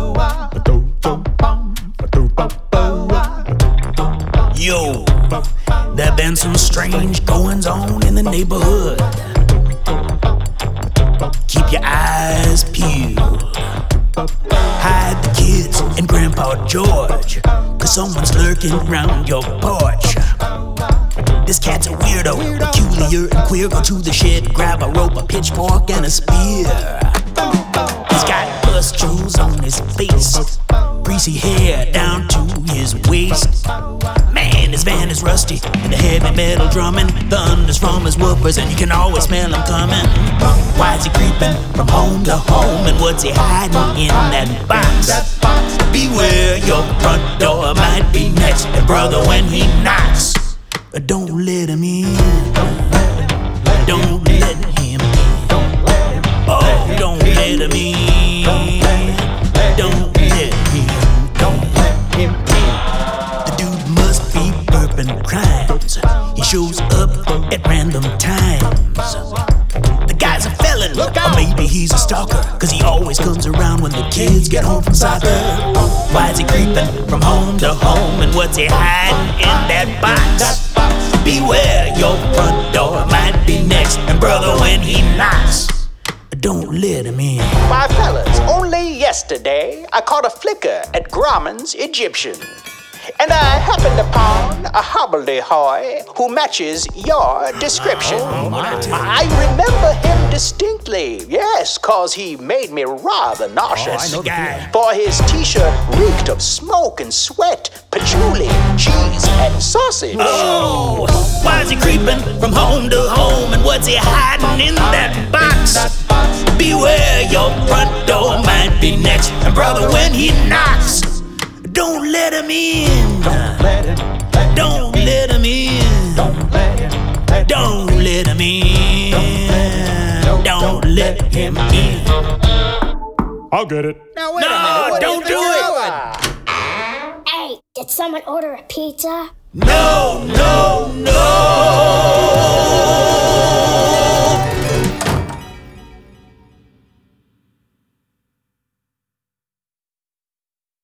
Yo, there been some strange goings on in the neighborhood. Keep your eyes peeled. Hide the kids and Grandpa George, 'cause someone's lurking round your porch. This cat's a weirdo, peculiar and queer. Go to the shed, grab a rope, a pitchfork, and a spear. He's got pustules on his face, greasy hair down to his waist. Man, his van is rusty, and the heavy metal drumming thunders from his woofers, and you can always smell him coming. Why is he creeping from home to home, and what's he hiding in that box? Beware, your front door might be next, and brother, when he knocks, don't let him in. Don't let him in. Oh, don't let him in. Don't let him in. The dude must be burping crimes. He shows up at random times. The guy's a felon, or maybe he's a stalker, 'cause he always comes around when the kids get home from soccer. Why is he creeping from home to home, and what's he hiding in that box? Beware, your front door might be next, and brother, when he knocks, don't let him in. My fellas, only yesterday I caught a flicker at Grauman's Egyptian, and I happened upon a hobbledehoy who matches your description. I remember him distinctly, yes, 'cause he made me rather nauseous. For his t-shirt reeked of smoke and sweat, patchouli, cheese, and sausage. Oh, why is he creeping from home to home, and what's he hiding in that box? Beware, your front door might be next, and brother, when he knocks, don't let him in. Don't let him in. Don't let him in. Don't let him in. I'll get it. Now wait a minute. Don't do it. Hey, did someone order a pizza? No, no, no.